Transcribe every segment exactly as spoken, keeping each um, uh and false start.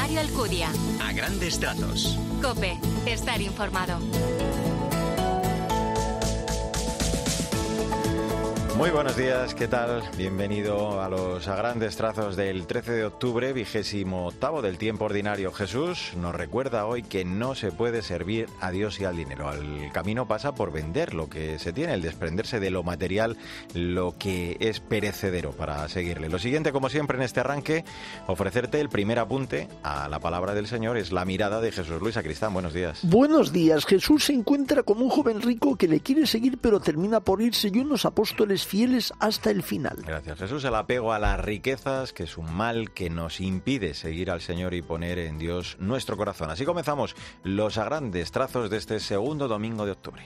Mario Alcudia. A grandes trazos. COPE. Estar informado. Muy buenos días, ¿qué tal? Bienvenido a los a grandes trazos del trece de octubre, vigésimo octavo del tiempo ordinario. Jesús nos recuerda hoy que no se puede servir a Dios y al dinero. El camino pasa por vender lo que se tiene, el desprenderse de lo material, lo que es perecedero para seguirle. Lo siguiente, como siempre en este arranque, ofrecerte el primer apunte a la palabra del Señor, es la mirada de Jesús Luis Sacristán. Buenos días. Buenos días. Jesús se encuentra con un joven rico que le quiere seguir pero termina por irse y unos apóstoles fieles hasta el final. Gracias, Jesús. El apego a las riquezas, que es un mal que nos impide seguir al Señor y poner en Dios nuestro corazón. Así comenzamos los a grandes trazos de este segundo domingo de octubre.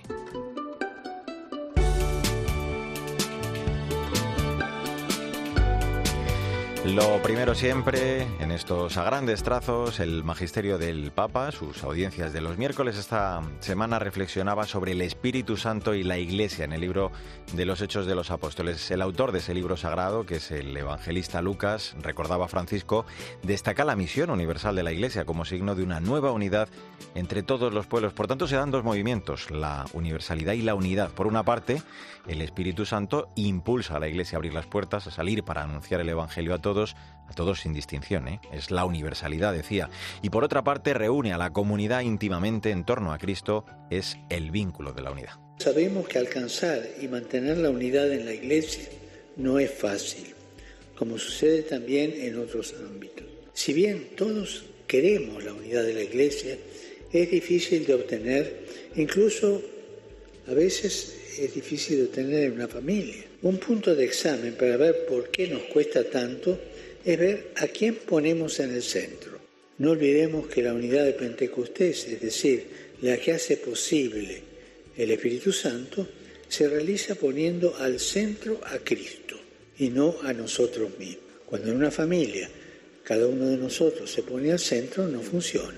Lo primero siempre, en estos a grandes trazos, el magisterio del Papa, sus audiencias de los miércoles. Esta semana reflexionaba sobre el Espíritu Santo y la Iglesia en el libro de los Hechos de los Apóstoles. El autor de ese libro sagrado, que es el evangelista Lucas, recordaba a Francisco, destaca la misión universal de la Iglesia como signo de una nueva unidad entre todos los pueblos. Por tanto, se dan dos movimientos, la universalidad y la unidad. Por una parte, el Espíritu Santo impulsa a la Iglesia a abrir las puertas, a salir para anunciar el Evangelio a todos, Todos, a todos sin distinción, ¿eh? Es la universalidad, decía. Y por otra parte, reúne a la comunidad íntimamente en torno a Cristo, es el vínculo de la unidad. Sabemos que alcanzar y mantener la unidad en la Iglesia no es fácil, como sucede también en otros ámbitos. Si bien todos queremos la unidad de la Iglesia, es difícil de obtener, incluso a veces es difícil de obtener en una familia. Un punto de examen para ver por qué nos cuesta tanto es ver a quién ponemos en el centro. No olvidemos que la unidad de Pentecostés, es decir, la que hace posible el Espíritu Santo, se realiza poniendo al centro a Cristo y no a nosotros mismos. Cuando en una familia cada uno de nosotros se pone al centro, no funciona.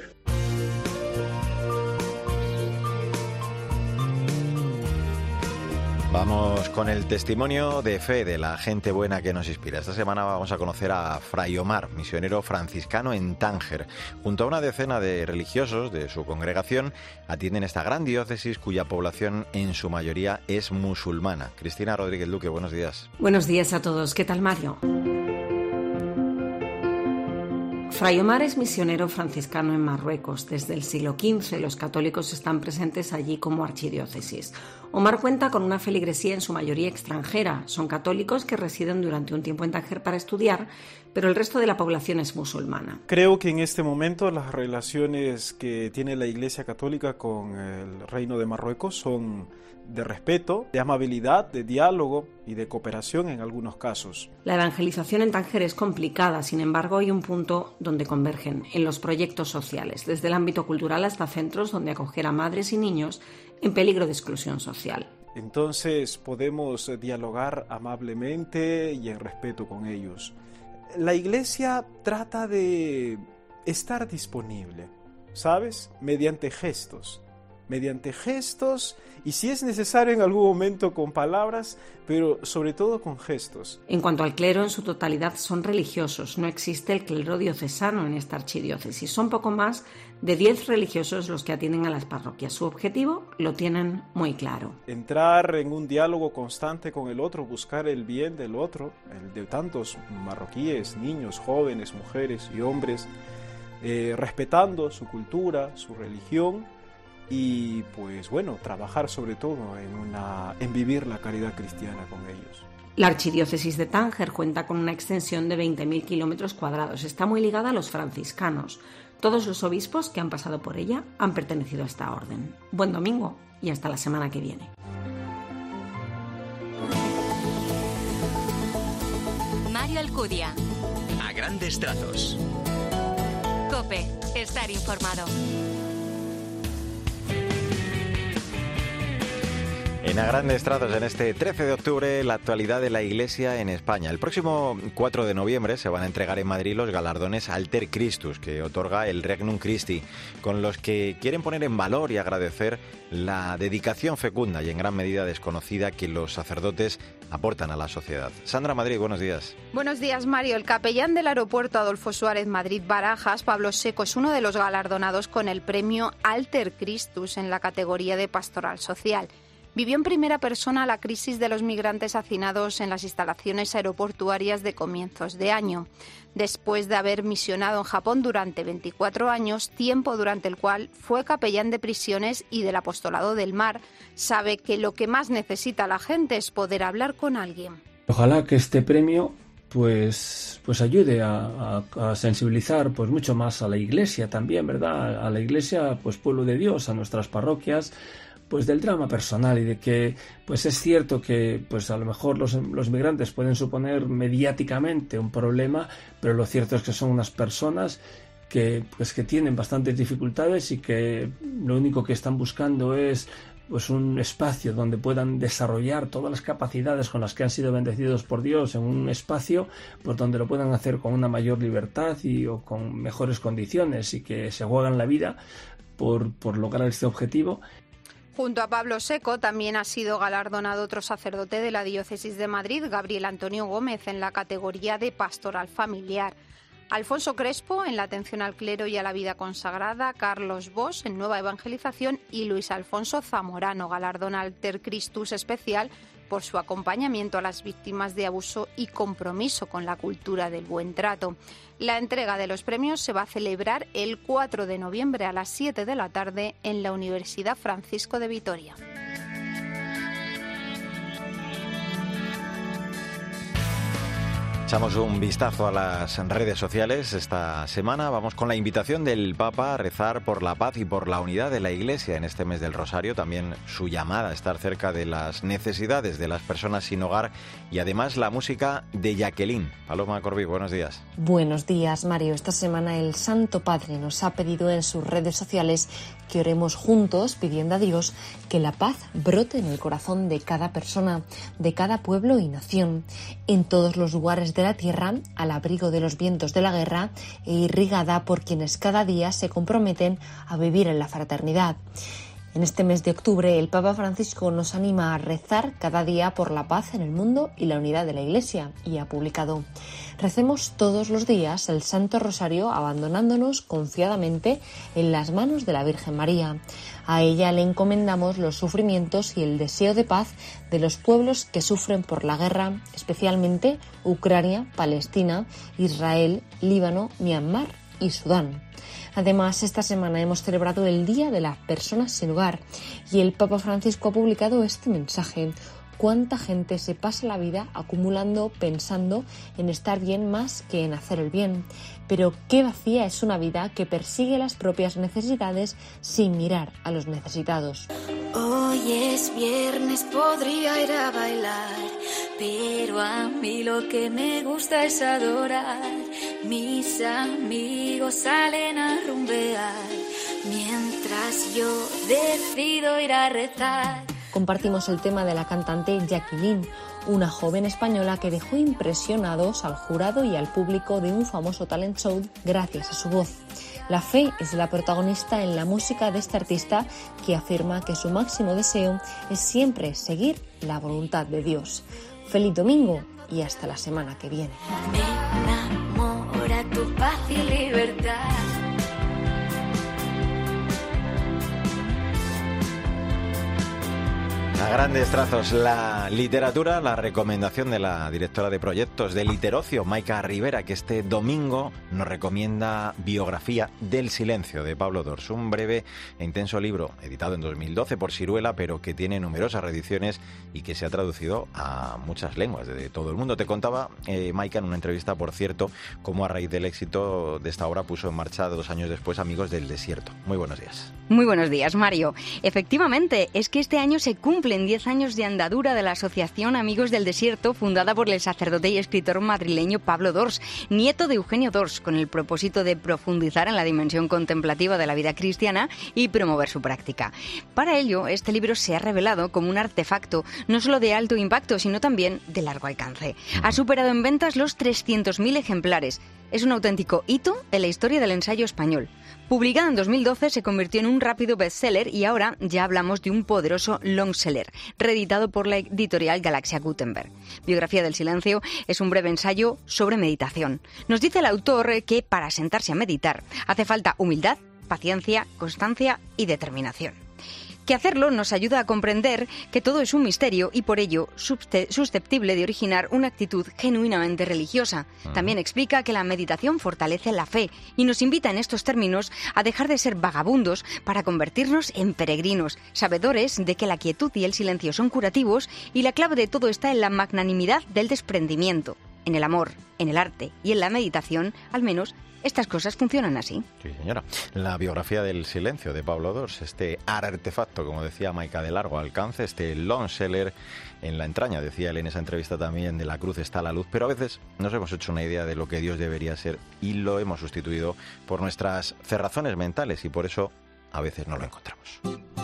Vamos con el testimonio de fe de la gente buena que nos inspira. Esta semana vamos a conocer a Fray Omar, misionero franciscano en Tánger. Junto a una decena de religiosos de su congregación, atienden esta gran diócesis cuya población en su mayoría es musulmana. Cristina Rodríguez Luque, buenos días. Buenos días a todos. ¿Qué tal, Mario? Fray Omar es misionero franciscano en Marruecos. Desde el siglo quince los católicos están presentes allí como archidiócesis. Omar cuenta con una feligresía en su mayoría extranjera. Son católicos que residen durante un tiempo en Tánger para estudiar, pero el resto de la población es musulmana. Creo que en este momento las relaciones que tiene la Iglesia Católica con el Reino de Marruecos son de respeto, de amabilidad, de diálogo y de cooperación en algunos casos. La evangelización en Tánger es complicada, sin embargo hay un punto donde convergen, en los proyectos sociales, desde el ámbito cultural hasta centros donde acoger a madres y niños en peligro de exclusión social. Entonces podemos dialogar amablemente y en respeto con ellos. La Iglesia trata de estar disponible, ¿sabes? Mediante gestos. mediante gestos y si es necesario en algún momento con palabras, pero sobre todo con gestos. En cuanto al clero, en su totalidad son religiosos. No existe el clero diocesano en esta archidiócesis. Son poco más de diez religiosos los que atienden a las parroquias. Su objetivo lo tienen muy claro. Entrar en un diálogo constante con el otro, buscar el bien del otro, el de tantos marroquíes, niños, jóvenes, mujeres y hombres, eh, respetando su cultura, su religión. Y pues bueno, trabajar sobre todo en, una, en vivir la caridad cristiana con ellos. La archidiócesis de Tánger cuenta con una extensión de veinte mil kilómetros cuadrados. Está muy ligada a los franciscanos. Todos los obispos que han pasado por ella han pertenecido a esta orden. Buen domingo y hasta la semana que viene. Mario Alcudia. A grandes trazos. COPE. Estar informado. En A Grandes Trazos, en este trece de octubre, la actualidad de la Iglesia en España. El próximo cuatro de noviembre se van a entregar en Madrid los galardones Alter Christus, que otorga el Regnum Christi, con los que quieren poner en valor y agradecer la dedicación fecunda y en gran medida desconocida que los sacerdotes aportan a la sociedad. Sandra Madrid, buenos días. Buenos días, Mario. El capellán del aeropuerto Adolfo Suárez Madrid-Barajas, Pablo Seco, es uno de los galardonados con el premio Alter Christus en la categoría de Pastoral Social. Vivió en primera persona la crisis de los migrantes hacinados en las instalaciones aeroportuarias de comienzos de año. Después de haber misionado en Japón durante veinticuatro años, tiempo durante el cual fue capellán de prisiones y del apostolado del mar, sabe que lo que más necesita la gente es poder hablar con alguien. Ojalá que este premio pues, pues ayude a, a, a sensibilizar pues mucho más a la Iglesia también, ¿verdad? A la Iglesia, pues pueblo de Dios, a nuestras parroquias, pues del drama personal y de que pues es cierto que pues a lo mejor los, los migrantes pueden suponer mediáticamente un problema, pero lo cierto es que son unas personas que pues que tienen bastantes dificultades y que lo único que están buscando es pues un espacio donde puedan desarrollar todas las capacidades con las que han sido bendecidos por Dios, en un espacio pues donde lo puedan hacer con una mayor libertad y o con mejores condiciones y que se juegan la vida por, por lograr este objetivo. Junto a Pablo Seco también ha sido galardonado otro sacerdote de la Diócesis de Madrid, Gabriel Antonio Gómez, en la categoría de Pastoral Familiar. Alfonso Crespo, en la atención al clero y a la vida consagrada, Carlos Bosch, en Nueva Evangelización, y Luis Alfonso Zamorano, galardón Alter Christus especial por su acompañamiento a las víctimas de abuso y compromiso con la cultura del buen trato. La entrega de los premios se va a celebrar el cuatro de noviembre a las siete de la tarde en la Universidad Francisco de Vitoria. Echamos un vistazo a las redes sociales esta semana. Vamos con la invitación del Papa a rezar por la paz y por la unidad de la Iglesia en este mes del Rosario. También su llamada a estar cerca de las necesidades de las personas sin hogar y además la música de Jacqueline. Paloma Corbí, buenos días. Buenos días, Mario. Esta semana el Santo Padre nos ha pedido en sus redes sociales que oremos juntos pidiendo a Dios que la paz brote en el corazón de cada persona, de cada pueblo y nación, en todos los lugares de la tierra, al abrigo de los vientos de la guerra e irrigada por quienes cada día se comprometen a vivir en la fraternidad. En este mes de octubre, el Papa Francisco nos anima a rezar cada día por la paz en el mundo y la unidad de la Iglesia, y ha publicado: recemos todos los días el Santo Rosario abandonándonos confiadamente en las manos de la Virgen María. A ella le encomendamos los sufrimientos y el deseo de paz de los pueblos que sufren por la guerra, especialmente Ucrania, Palestina, Israel, Líbano, Myanmar y Sudán. Además, esta semana hemos celebrado el Día de las Personas sin Hogar y el Papa Francisco ha publicado este mensaje: ¿cuánta gente se pasa la vida acumulando, pensando en estar bien más que en hacer el bien? Pero qué vacía es una vida que persigue las propias necesidades sin mirar a los necesitados. Hoy es viernes, podría ir a bailar, pero a mí lo que me gusta es adorar. Mis amigos salen a rumbear, mientras yo decido ir a rezar. Compartimos el tema de la cantante Jacqueline, una joven española que dejó impresionados al jurado y al público de un famoso talent show gracias a su voz. La fe es la protagonista en la música de este artista, que afirma que su máximo deseo es siempre seguir la voluntad de Dios. Feliz domingo y hasta la semana que viene. Me enamora tu paz y libertad. A grandes trazos, la literatura, la recomendación de la directora de proyectos de Literocio, Maika Rivera, que este domingo nos recomienda Biografía del Silencio, de Pablo Dors, un breve e intenso libro editado en dos mil doce por Siruela, pero que tiene numerosas reediciones y que se ha traducido a muchas lenguas de todo el mundo. Te contaba, eh, Maika, en una entrevista, por cierto, cómo a raíz del éxito de esta obra puso en marcha dos años después Amigos del Desierto. Muy buenos días. Muy buenos días, Mario. Efectivamente, es que este año se cumplen en diez años de andadura de la Asociación Amigos del Desierto, fundada por el sacerdote y escritor madrileño Pablo Dors, nieto de Eugenio Dors, con el propósito de profundizar en la dimensión contemplativa de la vida cristiana y promover su práctica. Para ello, este libro se ha revelado como un artefacto no solo de alto impacto, sino también de largo alcance. Ha superado en ventas los trescientos mil ejemplares. Es un auténtico hito en la historia del ensayo español. Publicado en dos mil doce, se convirtió en un rápido bestseller y ahora ya hablamos de un poderoso longseller, reeditado por la editorial Galaxia Gutenberg. Biografía del silencio es un breve ensayo sobre meditación. Nos dice el autor que para sentarse a meditar hace falta humildad, paciencia, constancia y determinación. Que hacerlo nos ayuda a comprender que todo es un misterio y por ello susceptible de originar una actitud genuinamente religiosa. También explica que la meditación fortalece la fe y nos invita en estos términos a dejar de ser vagabundos para convertirnos en peregrinos, sabedores de que la quietud y el silencio son curativos y la clave de todo está en la magnanimidad del desprendimiento. En el amor, en el arte y en la meditación, al menos, estas cosas funcionan así. Sí, señora. La biografía del silencio de Pablo Dors, este artefacto, como decía Maika, de largo alcance, este long seller en la entraña, decía él en esa entrevista también, de la cruz está la luz, pero a veces nos hemos hecho una idea de lo que Dios debería ser y lo hemos sustituido por nuestras cerrazones mentales y por eso a veces no lo encontramos.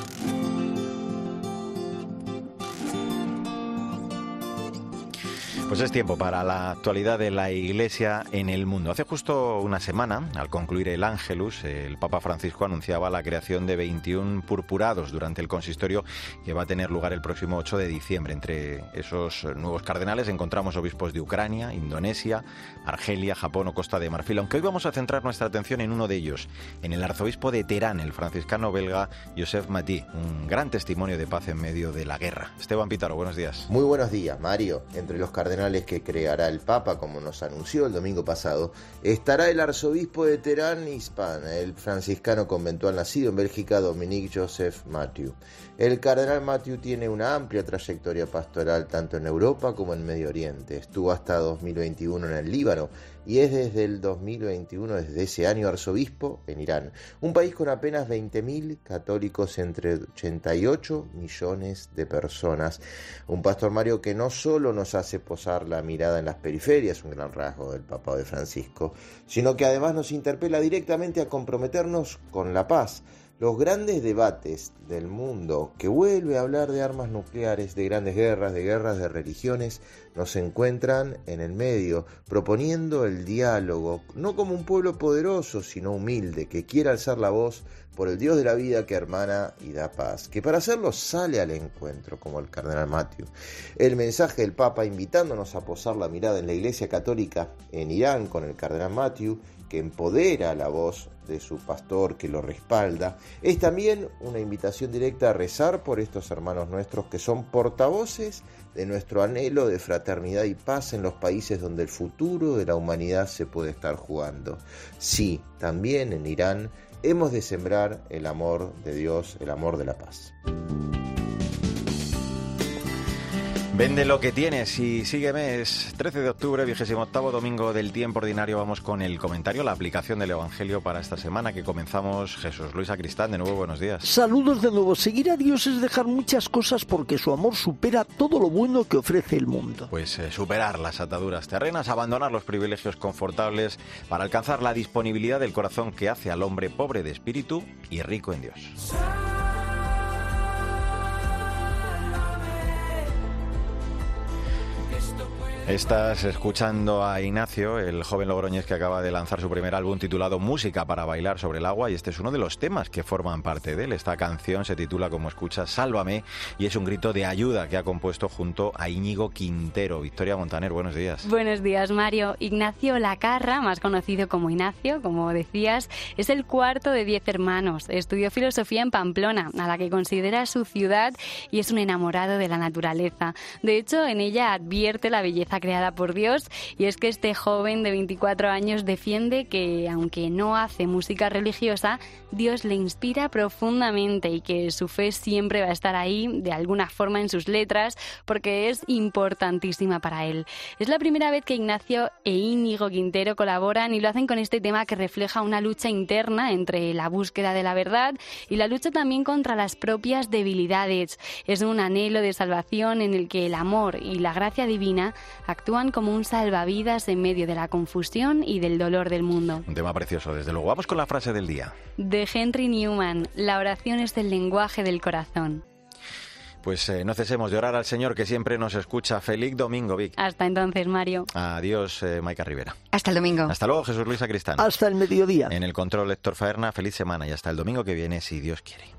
Pues es tiempo para la actualidad de la Iglesia en el mundo. Hace justo una semana, al concluir el Ángelus, el Papa Francisco anunciaba la creación de veintiún purpurados durante el consistorio que va a tener lugar el próximo ocho de diciembre. Entre esos nuevos cardenales encontramos obispos de Ucrania, Indonesia, Argelia, Japón o Costa de Marfil, aunque hoy vamos a centrar nuestra atención en uno de ellos, en el arzobispo de Teherán, el franciscano belga Youssef Mati, un gran testimonio de paz en medio de la guerra. Esteban Pítaro, buenos días. Muy buenos días, Mario. Entre los cardenales que creará el Papa, como nos anunció el domingo pasado, estará el arzobispo de Teherán Isfahan, el franciscano conventual nacido en Bélgica, Dominique Joseph Mathieu. El cardenal Mathieu tiene una amplia trayectoria pastoral tanto en Europa como en Medio Oriente. Estuvo hasta dos mil veintiuno en el Líbano y es desde el dos mil veintiuno, desde ese año, arzobispo en Irán, un país con apenas veinte mil católicos entre ochenta y ocho millones de personas. Un pastor, Mario, que no solo nos hace posar la mirada en las periferias, un gran rasgo del papado de Francisco, sino que además nos interpela directamente a comprometernos con la paz. Los grandes debates del mundo, que vuelve a hablar de armas nucleares, de grandes guerras, de guerras de religiones, nos encuentran en el medio, proponiendo el diálogo, no como un pueblo poderoso, sino humilde, que quiere alzar la voz por el Dios de la vida que hermana y da paz, que para hacerlo sale al encuentro, como el cardenal Mathieu. El mensaje del Papa invitándonos a posar la mirada en la Iglesia Católica en Irán con el cardenal Mathieu, que empodera la voz de su pastor, que lo respalda, es también una invitación directa a rezar por estos hermanos nuestros que son portavoces de nuestro anhelo de fraternidad y paz en los países donde el futuro de la humanidad se puede estar jugando. Sí, también en Irán hemos de sembrar el amor de Dios, el amor de la paz. Vende lo que tienes y sígueme. Es trece de octubre, vigésimo octavo domingo del tiempo ordinario. Vamos con el comentario, la aplicación del Evangelio para esta semana que comenzamos. Jesús Luis Sacristán, de nuevo buenos días. Saludos de nuevo. Seguir a Dios es dejar muchas cosas porque su amor supera todo lo bueno que ofrece el mundo. Pues eh, superar las ataduras terrenas, abandonar los privilegios confortables para alcanzar la disponibilidad del corazón que hace al hombre pobre de espíritu y rico en Dios. Estás escuchando a Ignacio, el joven logroñés que acaba de lanzar su primer álbum titulado Música para bailar sobre el agua, y este es uno de los temas que forman parte de él. Esta canción se titula, como escuchas, Sálvame, y es un grito de ayuda que ha compuesto junto a Íñigo Quintero. Victoria Montaner, buenos días. Buenos días, Mario. Ignacio Lacarra, más conocido como Ignacio, como decías, es el cuarto de diez hermanos. Estudió filosofía en Pamplona, a la que considera su ciudad, y es un enamorado de la naturaleza. De hecho, en ella advierte la belleza naturaleza creada por Dios, y es que este joven de veinticuatro años defiende que, aunque no hace música religiosa, Dios le inspira profundamente y que su fe siempre va a estar ahí, de alguna forma, en sus letras, porque es importantísima para él. Es la primera vez que Ignacio e Íñigo Quintero colaboran y lo hacen con este tema que refleja una lucha interna entre la búsqueda de la verdad y la lucha también contra las propias debilidades. Es un anhelo de salvación en el que el amor y la gracia divina actúan como un salvavidas en medio de la confusión y del dolor del mundo. Un tema precioso, desde luego. Vamos con la frase del día. De Henry Newman: la oración es el lenguaje del corazón. Pues eh, no cesemos de orar al Señor, que siempre nos escucha. Feliz domingo, Vic. Hasta entonces, Mario. Adiós, eh, Maica Rivera. Hasta el domingo. Hasta luego, Jesús Luis Sacristán. Hasta el mediodía. En el control, Héctor Faerna. Feliz semana y hasta el domingo que viene, si Dios quiere.